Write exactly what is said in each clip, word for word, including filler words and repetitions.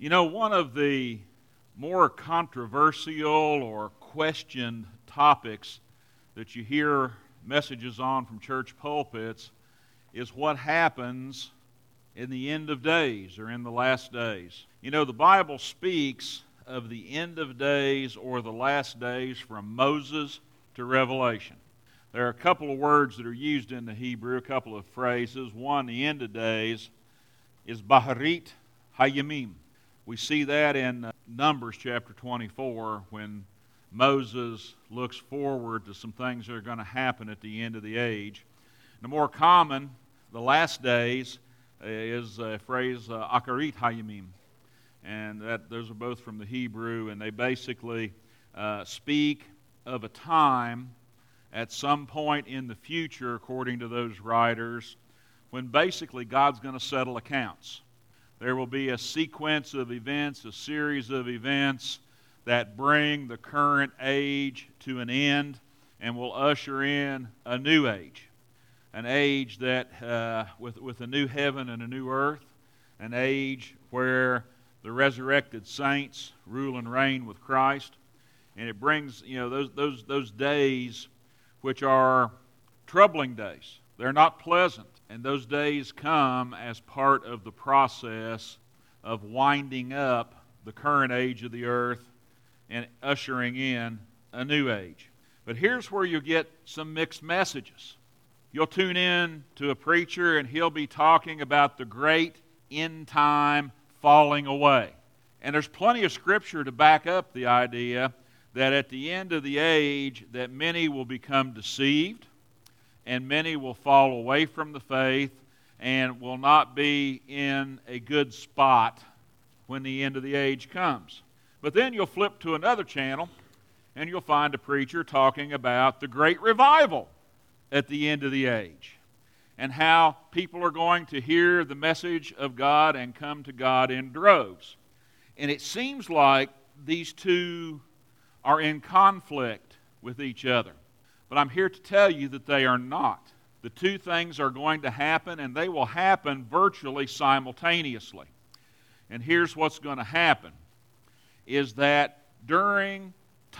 You know, one of the more controversial or questioned topics that you hear messages on from church pulpits is what happens in the end of days or in the last days. You know, the Bible speaks of the end of days or the last days from Moses to Revelation. There are a couple of words that are used in the Hebrew, a couple of phrases. One, the end of days, is Baharit Hayamim. We see that in uh, Numbers chapter twenty-four when Moses looks forward to some things that are going to happen at the end of the age. The more common, the last days, uh, is a phrase uh, Akarit Hayamim. And that those are both from the Hebrew, and they basically uh, speak of a time at some point in the future, according to those writers, when basically God's going to settle accounts. There will be a sequence of events, a series of events that bring the current age to an end and will usher in a new age. An age that, uh, with, with a new heaven and a new earth, an age where the resurrected saints rule and reign with Christ. And it brings, you know, those, those, those days which are troubling days. They're not pleasant. And those days come as part of the process of winding up the current age of the earth and ushering in a new age. But here's where you get some mixed messages. You'll tune in to a preacher and he'll be talking about the great end time falling away. And there's plenty of scripture to back up the idea that at the end of the age that many will become deceived and many will fall away from the faith and will not be in a good spot when the end of the age comes. But then you'll flip to another channel and you'll find a preacher talking about the great revival at the end of the age and how people are going to hear the message of God and come to God in droves. And it seems like these two are in conflict with each other. But I'm here to tell you that they are not. The two things are going to happen, and they will happen virtually simultaneously. And here's what's going to happen, is that during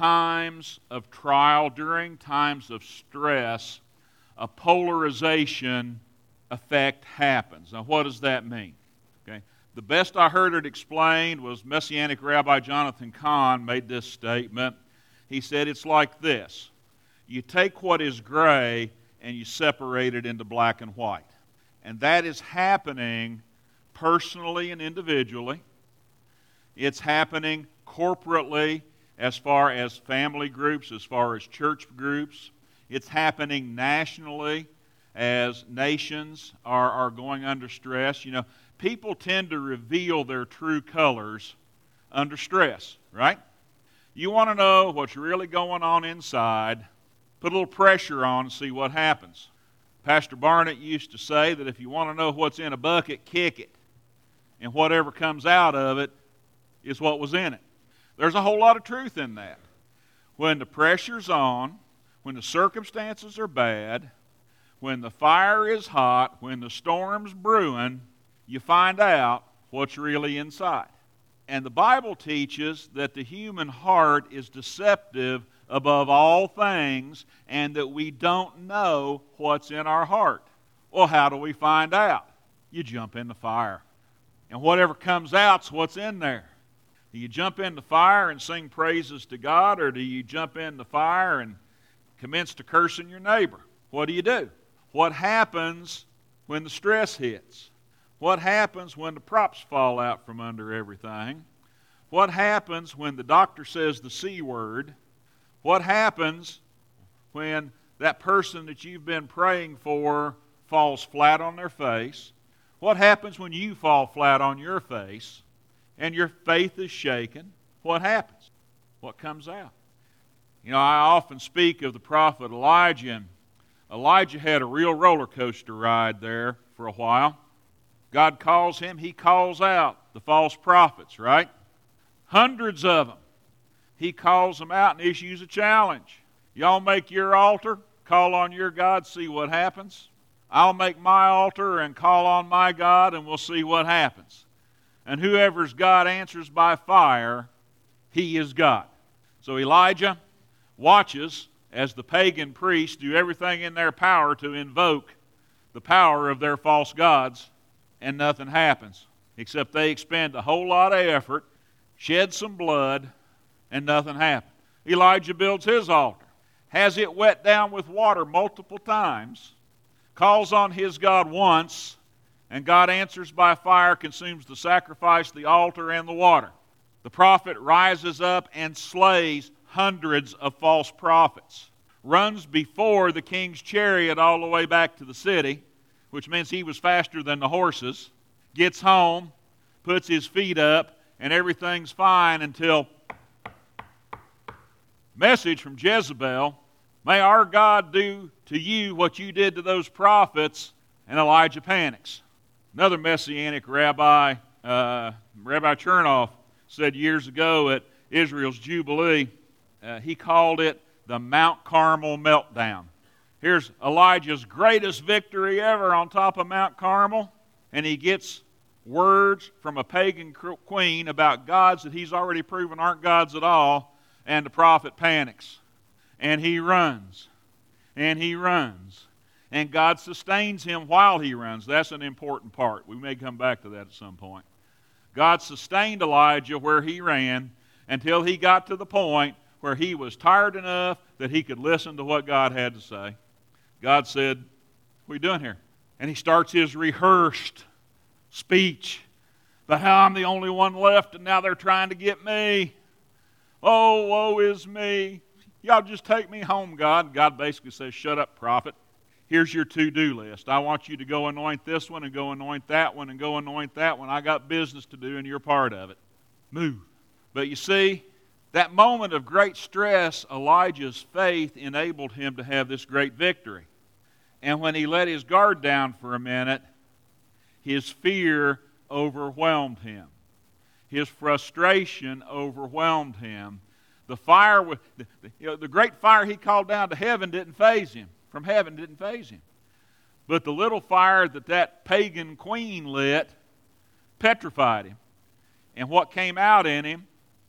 times of trial, during times of stress, a polarization effect happens. Now, what does that mean? Okay. The best I heard it explained was Messianic Rabbi Jonathan Cahn made this statement. He said it's like this. You take what is gray and you separate it into black and white. And that is happening personally and individually. It's happening corporately as far as family groups, as far as church groups. It's happening nationally as nations are, are going under stress. You know, people tend to reveal their true colors under stress, right? You want to know what's really going on inside, put a little pressure on and see what happens. Pastor Barnett used to say that if you want to know what's in a bucket, kick it. And whatever comes out of it is what was in it. There's a whole lot of truth in that. When the pressure's on, when the circumstances are bad, when the fire is hot, when the storm's brewing, you find out what's really inside. And the Bible teaches that the human heart is deceptive above all things, and that we don't know what's in our heart. Well, how do we find out? You jump in the fire. And whatever comes out's what's in there. Do you jump in the fire and sing praises to God, or do you jump in the fire and commence to cursing your neighbor? What do you do? What happens when the stress hits? What happens when the props fall out from under everything? What happens when the doctor says the C word? What happens when that person that you've been praying for falls flat on their face? What happens when you fall flat on your face and your faith is shaken? What happens? What comes out? You know, I often speak of the prophet Elijah, and Elijah had a real roller coaster ride there for a while. God calls him, he calls out the false prophets, right? Hundreds of them. He calls them out and issues a challenge. Y'all make your altar, call on your God, see what happens. I'll make my altar and call on my God, and we'll see what happens. and whoever's God answers by fire, he is God. So Elijah watches as the pagan priests do everything in their power to invoke the power of their false gods, and nothing happens, except they expend a whole lot of effort, shed some blood, and nothing happens. Elijah builds his altar, has it wet down with water multiple times, calls on his God once, and God answers by fire, consumes the sacrifice, the altar, and the water. The prophet rises up and slays hundreds of false prophets, runs before the king's chariot all the way back to the city, which means he was faster than the horses, gets home, puts his feet up, and everything's fine until message from Jezebel, may our God do to you what you did to those prophets, and Elijah panics. Another Messianic rabbi, uh, Rabbi Chernoff, said years ago at Israel's Jubilee, uh, he called it the Mount Carmel meltdown. Here's Elijah's greatest victory ever on top of Mount Carmel, and he gets words from a pagan queen about gods that he's already proven aren't gods at all, and the prophet panics. And he runs, and he runs, and God sustains him while he runs. That's an important part. We may come back to that at some point. God sustained Elijah where he ran until he got to the point where he was tired enough that he could listen to what God had to say. God said, what are you doing here? And he starts his rehearsed speech about how I'm the only one left and now they're trying to get me. Oh, woe is me. Y'all just take me home, God. God basically says, shut up, prophet. Here's your to-do list. I want you to go anoint this one and go anoint that one and go anoint that one. I got business to do and you're part of it. Move. But you see, that moment of great stress, Elijah's faith enabled him to have this great victory. And when he let his guard down for a minute, his fear overwhelmed him. His frustration overwhelmed him. The fire, the, you know, the great fire he called down to heaven didn't faze him. From heaven didn't faze him. But the little fire that that pagan queen lit petrified him. And what came out in him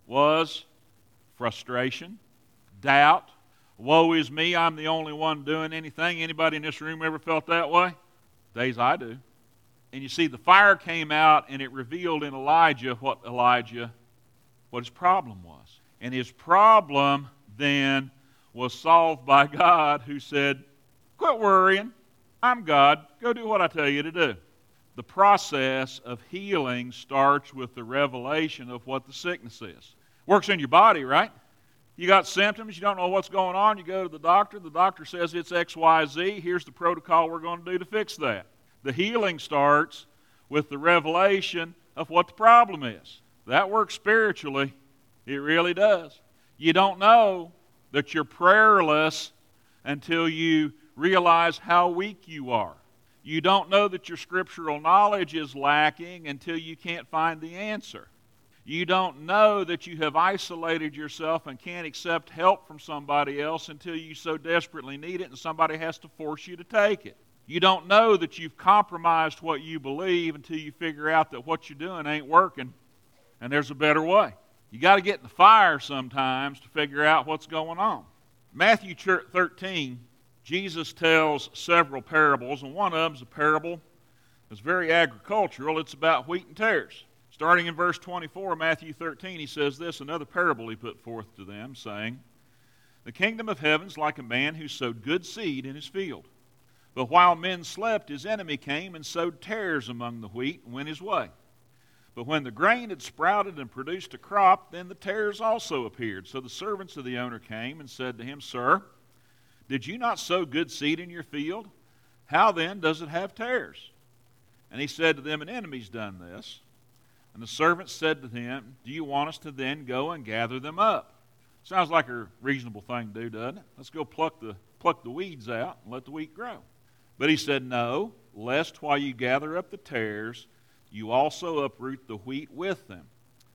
was frustration, doubt. Woe is me, I'm the only one doing anything. Anybody in this room ever felt that way? Days I do. And you see, the fire came out and it revealed in Elijah what Elijah, what his problem was. And his problem then was solved by God, who said, quit worrying. I'm God. Go do what I tell you to do. The process of healing starts with the revelation of what the sickness is. Works in your body, right? You got symptoms, you don't know what's going on, you go to the doctor, the doctor says it's X Y Z, here's the protocol we're going to do to fix that. The healing starts with the revelation of what the problem is. That works spiritually. It really does. You don't know that you're prayerless until you realize how weak you are. You don't know that your scriptural knowledge is lacking until you can't find the answer. You don't know that you have isolated yourself and can't accept help from somebody else until you so desperately need it and somebody has to force you to take it. You don't know that you've compromised what you believe until you figure out that what you're doing ain't working and there's a better way. You got to get in the fire sometimes to figure out what's going on. Matthew thirteen, Jesus tells several parables, and one of them is a parable that's very agricultural. It's about wheat and tares. Starting in verse twenty-four, Matthew thirteen, he says this, another parable he put forth to them, saying, the kingdom of heaven is like a man who sowed good seed in his field. But while men slept, his enemy came and sowed tares among the wheat and went his way. But when the grain had sprouted and produced a crop, then the tares also appeared. So the servants of the owner came and said to him, Sir, did you not sow good seed in your field? How then does it have tares? And he said to them, an enemy's done this. And the servants said to him, do you want us to then go and gather them up? Sounds like a reasonable thing to do, doesn't it? Let's go pluck the, pluck the weeds out and let the wheat grow. But he said, no, lest while you gather up the tares, you also uproot the wheat with them.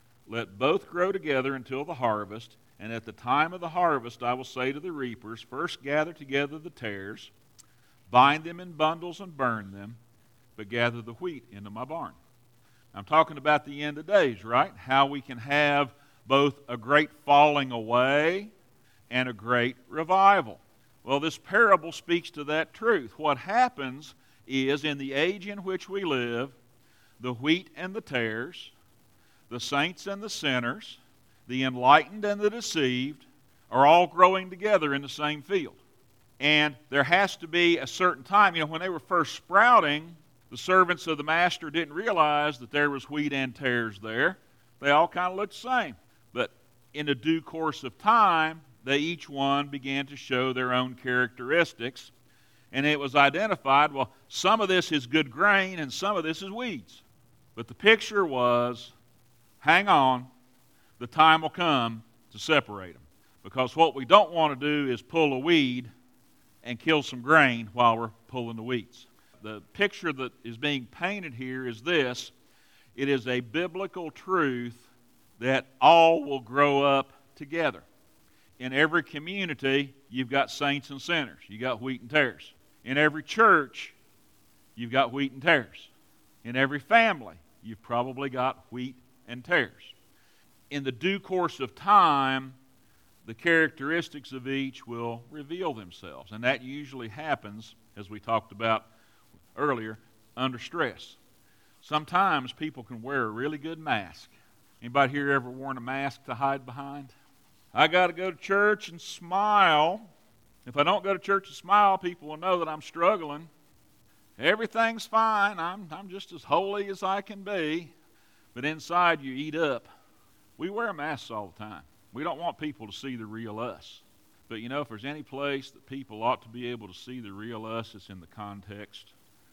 Let both grow together until the harvest, and at the time of the harvest I will say to the reapers, first gather together the tares, bind them in bundles and burn them, but gather the wheat into my barn. I'm talking about the end of days, right? How we can have both a great falling away and a great revival. Well, this parable speaks to that truth. What happens is, in the age in which we live, the wheat and the tares, the saints and the sinners, the enlightened and the deceived, are all growing together in the same field. And there has to be a certain time. You know, when they were first sprouting, the servants of the master didn't realize that there was wheat and tares there. They all kind of looked the same. But in the due course of time, they each one began to show their own characteristics. And it was identified, well, some of this is good grain and some of this is weeds. But the picture was, hang on, the time will come to separate them. Because what we don't want to do is pull a weed and kill some grain while we're pulling the weeds. The picture that is being painted here is this. It is a biblical truth that all will grow up together. In every community, you've got saints and sinners. You've got wheat and tares. In every church, you've got wheat and tares. In every family, you've probably got wheat and tares. In the due course of time, the characteristics of each will reveal themselves. And that usually happens, as we talked about earlier, under stress. Sometimes people can wear a really good mask. Anybody here ever worn a mask to hide behind? I got to go to church and smile. If I don't go to church and smile, people will know that I'm struggling. Everything's fine. I'm, I'm just as holy as I can be. But inside you eat up. We wear masks all the time. We don't want people to see the real us. But you know, if there's any place that people ought to be able to see the real us, it's in the context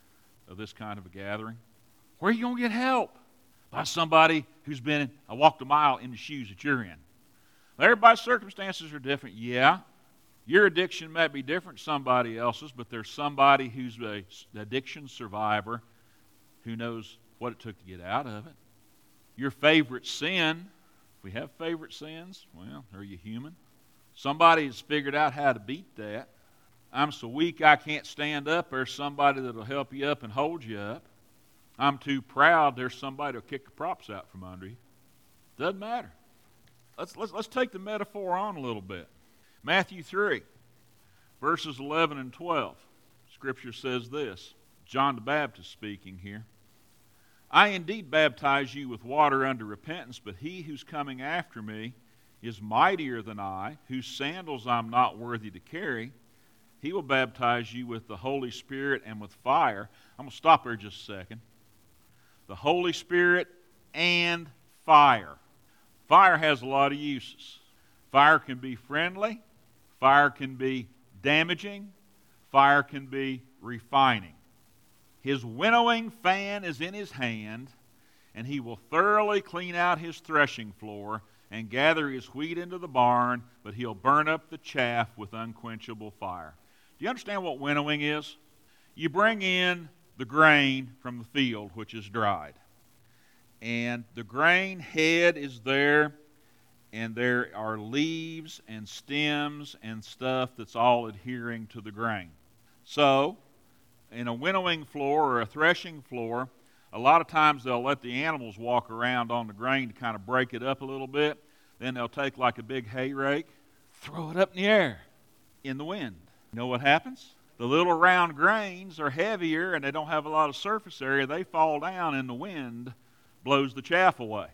of this kind of a gathering. Where are you going to get help? By somebody who's been, I walked a mile in the shoes that you're in. Everybody's circumstances are different, yeah. Your addiction might be different from somebody else's, but there's somebody who's an addiction survivor who knows what it took to get out of it. Your favorite sin, if we have favorite sins, well, are you human? Somebody has figured out how to beat that. I'm so weak I can't stand up. There's somebody that'll help you up and hold you up. I'm too proud. There's somebody that'll kick the props out from under you. Doesn't matter. Let's, let's, let's take the metaphor on a little bit. Matthew three, verses eleven and twelve. Scripture says this. John the Baptist speaking here. I indeed baptize you with water unto repentance, but he who's coming after me is mightier than I, whose sandals I'm not worthy to carry. He will baptize you with the Holy Spirit and with fire. I'm going to stop there just a second. The Holy Spirit and fire. Fire has a lot of uses. Fire can be friendly. Fire can be damaging. Fire can be refining. His winnowing fan is in his hand, and he will thoroughly clean out his threshing floor and gather his wheat into the barn, but he'll burn up the chaff with unquenchable fire. Do you understand what winnowing is? You bring in the grain from the field, which is dried. And the grain head is there, and there are leaves and stems and stuff that's all adhering to the grain. So, in a winnowing floor or a threshing floor, a lot of times they'll let the animals walk around on the grain to kind of break it up a little bit. Then they'll take like a big hay rake, throw it up in the air in the wind. You know what happens? The little round grains are heavier and they don't have a lot of surface area. They fall down and the wind blows the chaff away.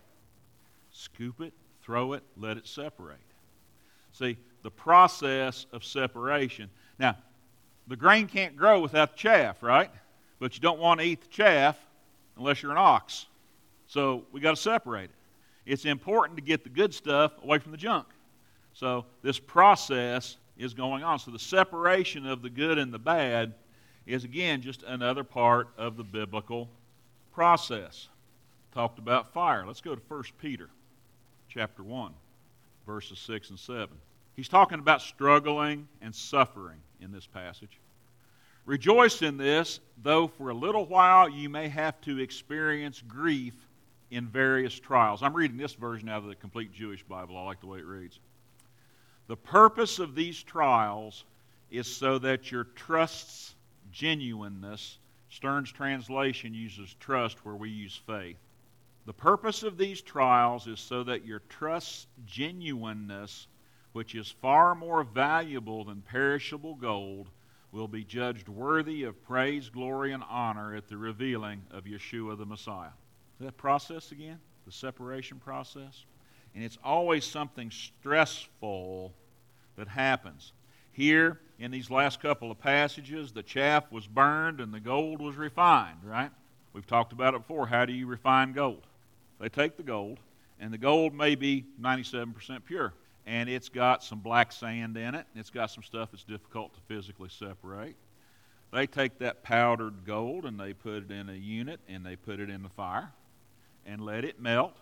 Scoop it, throw it, let it separate. See, the process of separation. Now, the grain can't grow without the chaff, right? But you don't want to eat the chaff unless you're an ox. So we got to separate it. It's important to get the good stuff away from the junk. So this process is going on. So the separation of the good and the bad is, again, just another part of the biblical process. Talked about fire. Let's go to First Peter chapter one, verses six and seven. He's talking about struggling and suffering in this passage. Rejoice in this, though for a little while you may have to experience grief in various trials. I'm reading this version out of the Complete Jewish Bible. I like the way it reads. The purpose of these trials is so that your trust's genuineness, Stern's translation uses trust where we use faith, The purpose of these trials is so that your trust's genuineness, which is far more valuable than perishable gold, will be judged worthy of praise, glory, and honor at the revealing of Yeshua the Messiah. That process again, the separation process. And it's always something stressful that happens. Here, in these last couple of passages, the chaff was burned and the gold was refined, right? We've talked about it before. How do you refine gold? They take the gold, and the gold may be ninety-seven percent pure. And it's got some black sand in it, and it's got some stuff that's difficult to physically separate. They take that powdered gold, and they put it in a unit, and they put it in the fire, and let it melt.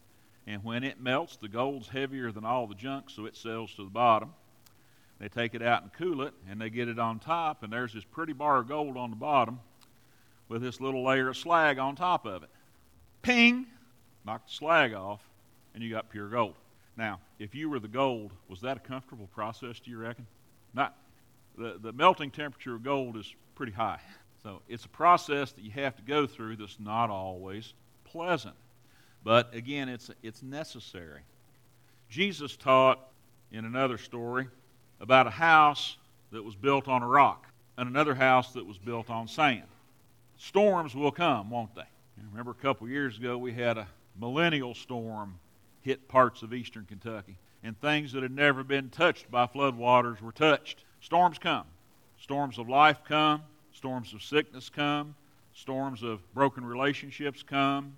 And when it melts, the gold's heavier than all the junk, so it settles to the bottom. They take it out and cool it, and they get it on top, and there's this pretty bar of gold on the bottom with this little layer of slag on top of it. Ping! Knock the slag off, and you got pure gold. Now, if you were the gold, was that a comfortable process, do you reckon? Not. The, the melting temperature of gold is pretty high. So it's a process that you have to go through that's not always pleasant. But again, it's, it's necessary. Jesus taught in another story about a house that was built on a rock and another house that was built on sand. Storms will come, won't they? You remember a couple years ago we had a millennial storm hit parts of eastern Kentucky, and things that had never been touched by floodwaters were touched. Storms come. Storms of life come. Storms of sickness come. Storms of broken relationships come.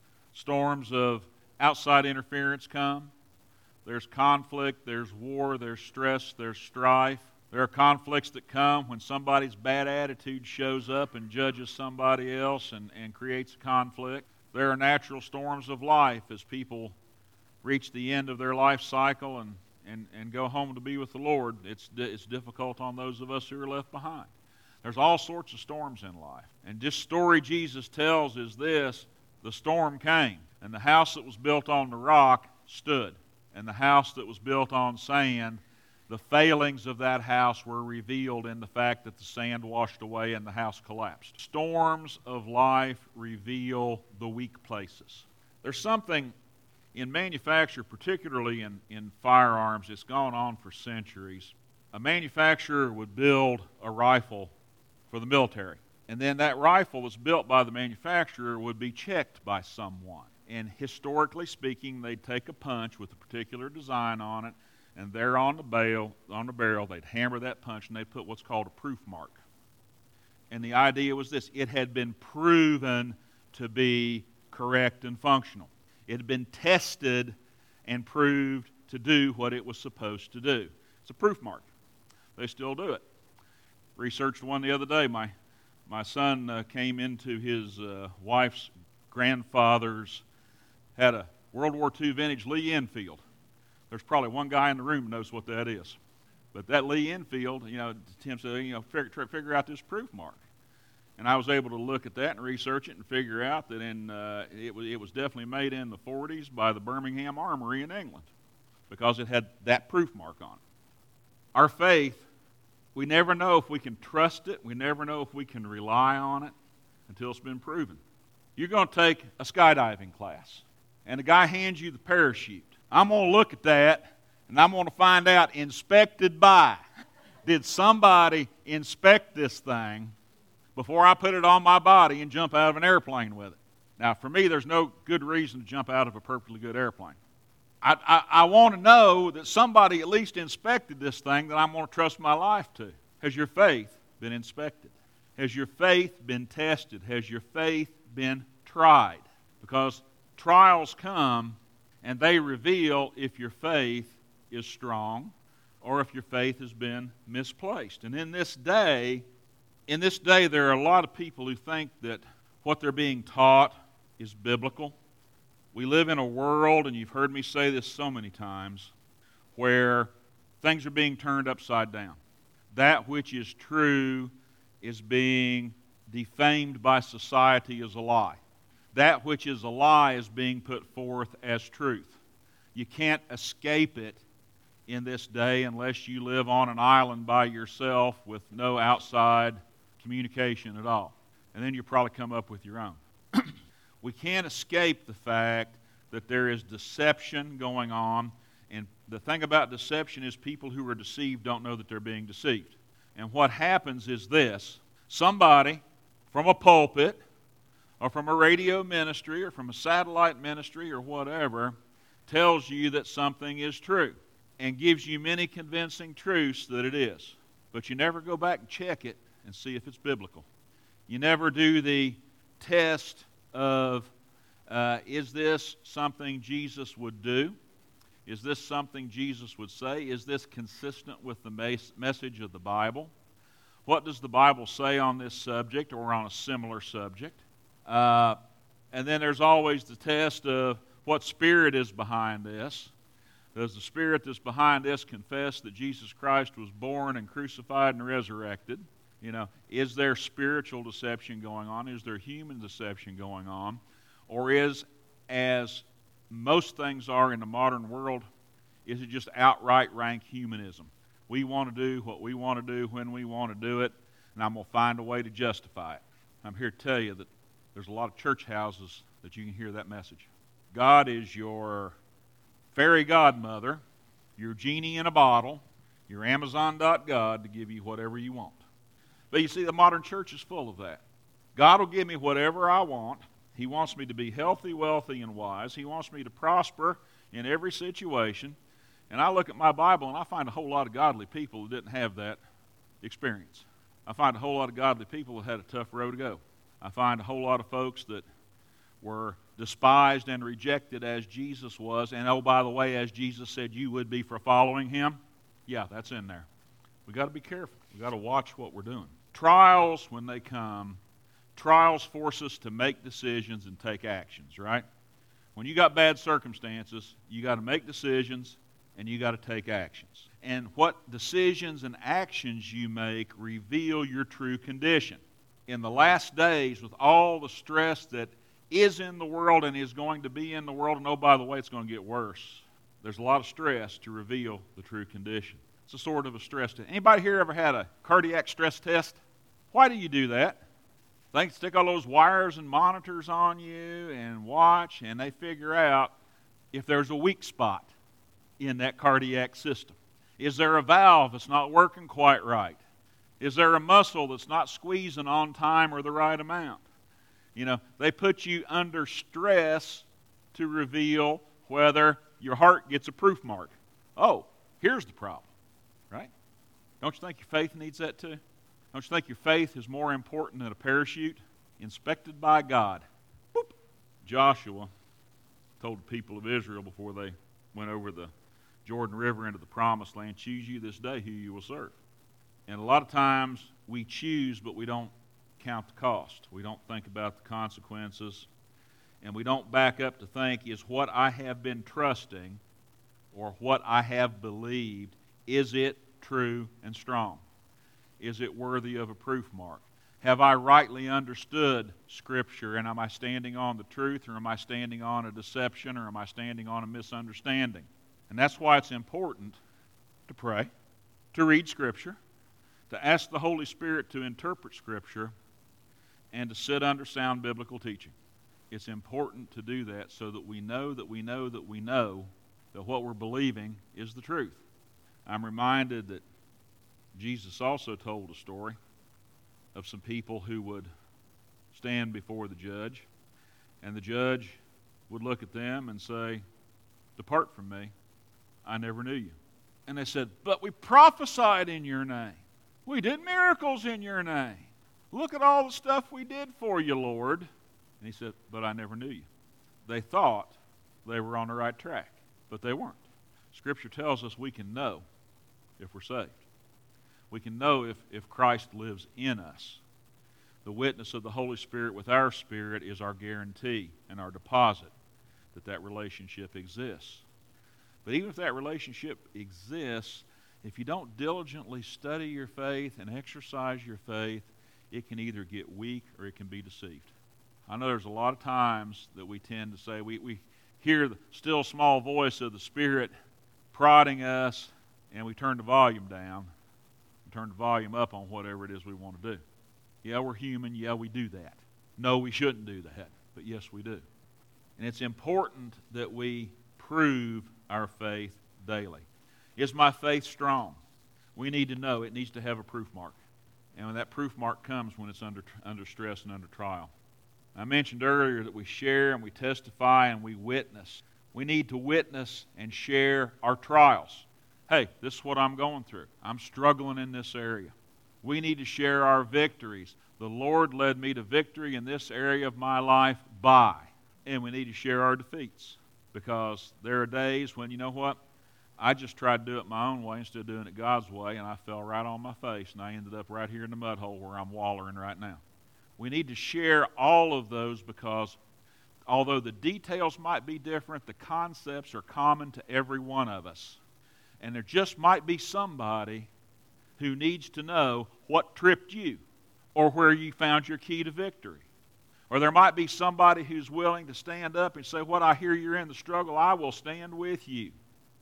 Storms of outside interference come. There's conflict, there's war, there's stress, there's strife. There are conflicts that come when somebody's bad attitude shows up and judges somebody else and, and creates a conflict. There are natural storms of life as people reach the end of their life cycle and, and, and go home to be with the Lord. It's, it's difficult on those of us who are left behind. There's all sorts of storms in life. And this story Jesus tells is this: the storm came, and the house that was built on the rock stood. And the house that was built on sand, the failings of that house were revealed in the fact that the sand washed away and the house collapsed. Storms of life reveal the weak places. There's something in manufacture, particularly in, in firearms, it's gone on for centuries. A manufacturer would build a rifle for the military, and then that rifle was built by the manufacturer would be checked by someone. And historically speaking, they'd take a punch with a particular design on it, and there on the barrel, on the barrel, they'd hammer that punch, and they'd put what's called a proof mark. And the idea was this: it had been proven to be correct and functional. It had been tested and proved to do what it was supposed to do. It's a proof mark. They still do it. Researched one the other day. My my son uh, came into his uh, wife's grandfather's, had a World War Two vintage Lee Enfield. There's probably one guy in the room who knows what that is. But that Lee Enfield, you know, Tim said, you know, figure, try to figure out this proof mark. And I was able to look at that and research it and figure out that in uh, it was it was definitely made in the forties by the Birmingham Armory in England, because it had that proof mark on it. Our faith, we never know if we can trust it. We never know if we can rely on it until it's been proven. You're going to take a skydiving class, and the guy hands you the parachute. I'm going to look at that, and I'm going to find out, inspected by. Did somebody inspect this thing before I put it on my body and jump out of an airplane with it? Now, for me, there's no good reason to jump out of a perfectly good airplane. I, I, I want to know that somebody at least inspected this thing that I'm going to trust my life to. Has your faith been inspected? Has your faith been tested? Has your faith been tried? Because trials come and they reveal if your faith is strong or if your faith has been misplaced. And in this day, in this day, there are a lot of people who think that what they're being taught is biblical. We live in a world, and you've heard me say this so many times, where things are being turned upside down. That which is true is being defamed by society as a lie. That which is a lie is being put forth as truth. You can't escape it in this day unless you live on an island by yourself with no outside communication at all. And then you'll probably come up with your own. We can't escape the fact that there is deception going on. And the thing about deception is people who are deceived don't know that they're being deceived. And what happens is this. Somebody from a pulpit or from a radio ministry or from a satellite ministry or whatever tells you that something is true and gives you many convincing truths that it is. But you never go back and check it and see if it's biblical. You never do the test of, uh, is this something Jesus would do? Is this something Jesus would say? Is this consistent with the mes- message of the Bible? What does the Bible say on this subject or on a similar subject? Uh, and then there's always the test of what spirit is behind this. Does the spirit that's behind this confess that Jesus Christ was born and crucified and resurrected? You know, is there spiritual deception going on? Is there human deception going on? Or is, as most things are in the modern world, is it just outright rank humanism? We want to do what we want to do when we want to do it, and I'm going to find a way to justify it. I'm here to tell you that there's a lot of church houses that you can hear that message. God is your fairy godmother, your genie in a bottle, your Amazon dot God to give you whatever you want. But you see, the modern church is full of that. God will give me whatever I want. He wants me to be healthy, wealthy, and wise. He wants me to prosper in every situation. And I look at my Bible and I find a whole lot of godly people that didn't have that experience. I find a whole lot of godly people that had a tough road to go. I find a whole lot of folks that were despised and rejected as Jesus was. And oh, by the way, as Jesus said you would be for following him. Yeah, that's in there. We've got to be careful. We've got to watch what we're doing. Trials, when they come, trials force us to make decisions and take actions, right? When you got bad circumstances, you got to make decisions and you got to take actions. And what decisions and actions you make reveal your true condition. In the last days, with all the stress that is in the world and is going to be in the world, and oh, by the way, it's going to get worse. There's a lot of stress to reveal the true condition. It's a sort of a stress test. Anybody here ever had a cardiac stress test? Why do you do that? They stick all those wires and monitors on you and watch, and they figure out if there's a weak spot in that cardiac system. Is there a valve that's not working quite right? Is there a muscle that's not squeezing on time or the right amount? You know, they put you under stress to reveal whether your heart gets a proof mark. Oh, here's the problem, right? Don't you think your faith needs that too? Don't you think your faith is more important than a parachute inspected by God? Boop. Joshua told the people of Israel before they went over the Jordan River into the Promised Land, choose you this day who you will serve. And a lot of times we choose, but we don't count the cost. We don't think about the consequences. And we don't back up to think, is what I have been trusting or what I have believed, is it true and strong? Is it worthy of a proof mark? Have I rightly understood Scripture, and am I standing on the truth, or am I standing on a deception, or am I standing on a misunderstanding? And that's why it's important to pray, to read Scripture, to ask the Holy Spirit to interpret Scripture, and to sit under sound biblical teaching. It's important to do that so that we know that we know that we know that what we're believing is the truth. I'm reminded that Jesus also told a story of some people who would stand before the judge, and the judge would look at them and say, "Depart from me, I never knew you." And they said, "But we prophesied in your name. We did miracles in your name. Look at all the stuff we did for you, Lord." And he said, "But I never knew you." They thought they were on the right track, but they weren't. Scripture tells us we can know if we're saved. We can know if, if Christ lives in us. The witness of the Holy Spirit with our spirit is our guarantee and our deposit that that relationship exists. But even if that relationship exists, if you don't diligently study your faith and exercise your faith, it can either get weak or it can be deceived. I know there's a lot of times that we tend to say, we, we hear the still small voice of the Spirit prodding us, and we turn the volume down, and turn the volume up on whatever it is we want to do. Yeah, we're human. Yeah, we do that. No, we shouldn't do that. but yes, we do. And it's important that we prove our faith daily. Is my faith strong? We need to know it needs to have a proof mark. And when that proof mark comes when it's under, under stress and under trial. I mentioned earlier that we share and we testify and we witness. We need to witness and share our trials. Hey, this is what I'm going through. I'm struggling in this area. We need to share our victories. The Lord led me to victory in this area of my life by. And we need to share our defeats. Because there are days when, you know what, I just tried to do it my own way instead of doing it God's way, and I fell right on my face, and I ended up right here in the mud hole where I'm wallowing right now. We need to share all of those because although the details might be different, the concepts are common to every one of us. And there just might be somebody who needs to know what tripped you or where you found your key to victory. Or there might be somebody who's willing to stand up and say, what I hear you're in the struggle, I will stand with you.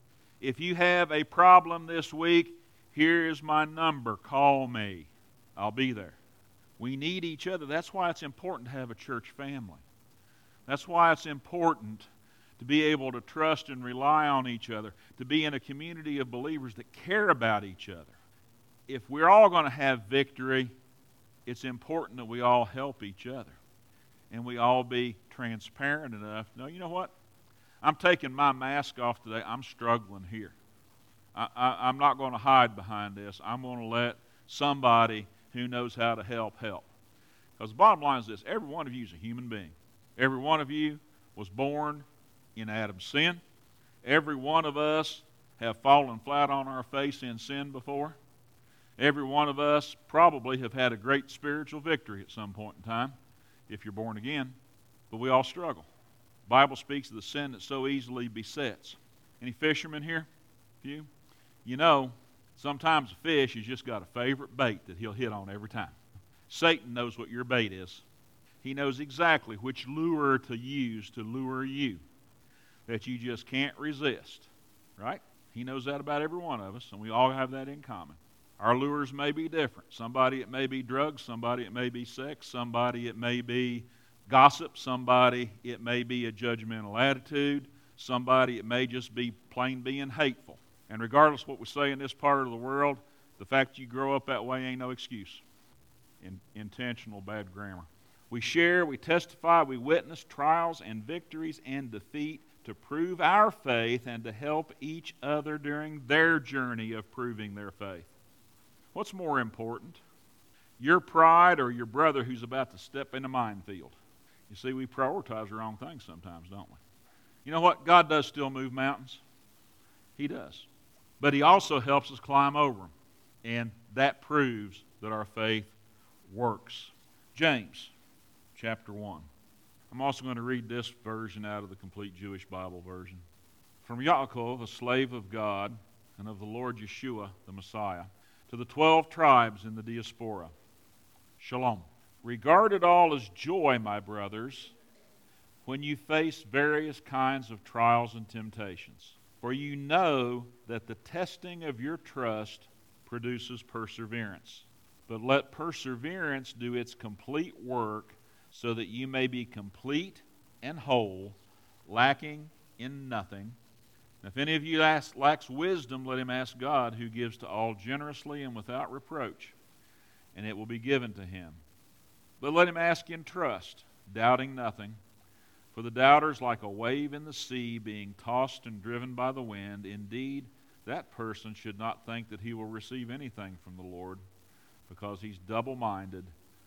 If you have a problem this week, here is my number. Call me. I'll be there. We need each other. That's why it's important to have a church family. That's why it's important to be able to trust and rely on each other, to be in a community of believers that care about each other. If we're all going to have victory, it's important that we all help each other. And we all be transparent enough. No, you know what? I'm taking my mask off today. I'm struggling here. I, I, I'm not going to hide behind this. I'm going to let somebody who knows how to help help. Because the bottom line is this. Every one of you is a human being. Every one of you was born in Adam's sin. Every one of us have fallen flat on our face in sin before. Every one of us probably have had a great spiritual victory at some point in time, if you're born again. But we all struggle. The Bible speaks of the sin that so easily besets. Any fishermen here? Few? You know, sometimes a fish has just got a favorite bait that he'll hit on every time. Satan knows what your bait is. He knows exactly which lure to use to lure you that you just can't resist, right? He knows that about every one of us, and we all have that in common. Our lures may be different. Somebody it may be drugs, somebody it may be sex, somebody it may be gossip, somebody it may be a judgmental attitude, somebody it may just be plain being hateful. And regardless of what we say in this part of the world, the fact you grow up that way ain't no excuse. In, intentional bad grammar. We share, we testify, we witness trials and victories and defeat to prove our faith and to help each other during their journey of proving their faith. What's more important? Your pride or your brother who's about to step in a minefield? You see, we prioritize the wrong things sometimes, don't we? You know what? God does still move mountains. He does. But He also helps us climb over them. And that proves that our faith works. James chapter one. I'm also going to read this version out of the Complete Jewish Bible version. From Yaakov, a slave of God, and of the Lord Yeshua, the Messiah, to the twelve tribes in the diaspora. Shalom. Regard it all as joy, my brothers, when you face various kinds of trials and temptations. For you know that the testing of your trust produces perseverance. But let perseverance do its complete work, so that you may be complete and whole, lacking in nothing. And if any of you ask, lacks wisdom, let him ask God, who gives to all generously and without reproach, and it will be given to him. But let him ask in trust, doubting nothing. For the doubter is like a wave in the sea, being tossed and driven by the wind. Indeed, that person should not think that he will receive anything from the Lord, because he's double-minded,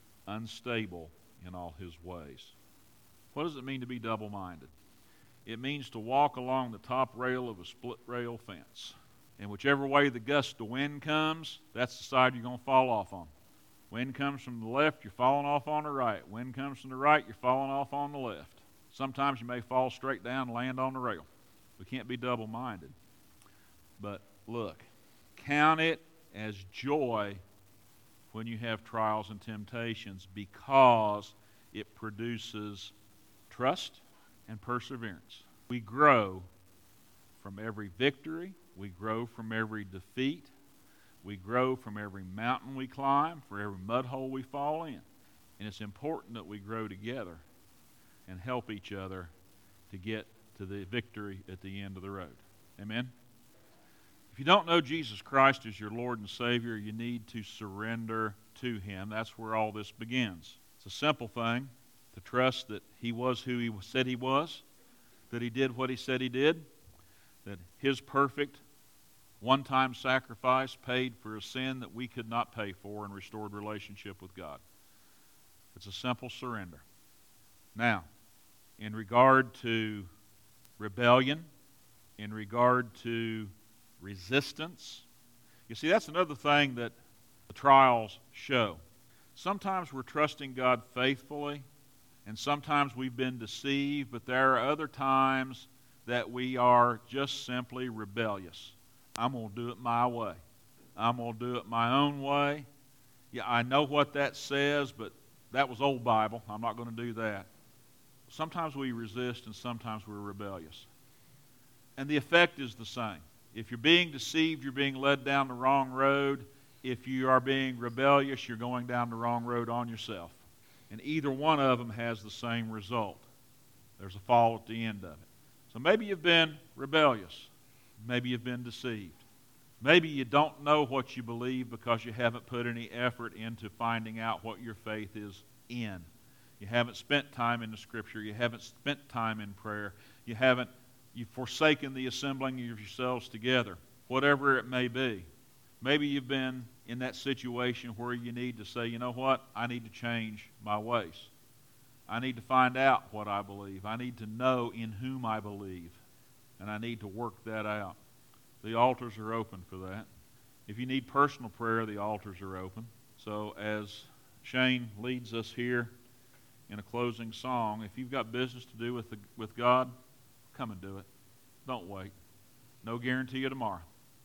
unstable in all his ways. What does it mean to be double-minded? It means to walk along the top rail of a split-rail fence. And whichever way the gust of wind comes, that's the side you're going to fall off on. Wind comes from the left, you're falling off on the right. Wind comes from the right, you're falling off on the left. Sometimes you may fall straight down and land on the rail. We can't be double-minded. But look, count it as joy when you have trials and temptations, because it produces trust and perseverance. We grow from every victory. We grow from every defeat. We grow from every mountain we climb, for every mud hole we fall in. And it's important that we grow together. and help each other to get to the victory at the end of the road. Amen? If you don't know Jesus Christ as your Lord and Savior, you need to surrender to Him. That's where all this begins. It's a simple thing to trust that He was who He said He was, that He did what He said He did, that His perfect one-time sacrifice paid for a sin that we could not pay for and restored relationship with God. It's a simple surrender. Now, in regard to rebellion, in regard to resistance, you see, that's another thing that the trials show. Sometimes we're trusting God faithfully, and sometimes we've been deceived, but there are other times that we are just simply rebellious. I'm going to do it my way. I'm going to do it my own way. Yeah, I know what that says, but that was old Bible. I'm not going to do that. Sometimes we resist, and sometimes we're rebellious. And the effect is the same. If you're being deceived, you're being led down the wrong road. If you are being rebellious, you're going down the wrong road on yourself. And either one of them has the same result. There's a fall at the end of it. So maybe you've been rebellious. Maybe you've been deceived. Maybe you don't know what you believe because you haven't put any effort into finding out what your faith is in. You haven't spent time in the Scripture. You haven't spent time in prayer. You haven't, you've forsaken the assembling of yourselves together, whatever it may be. Maybe you've been in that situation where you need to say, you know what, I need to change my ways. I need to find out what I believe. I need to know in whom I believe. And I need to work that out. The altars are open for that. If you need personal prayer, the altars are open. So as Shane leads us here in a closing song, if you've got business to do with the, with God, come and do it. Don't wait. No guarantee of tomorrow.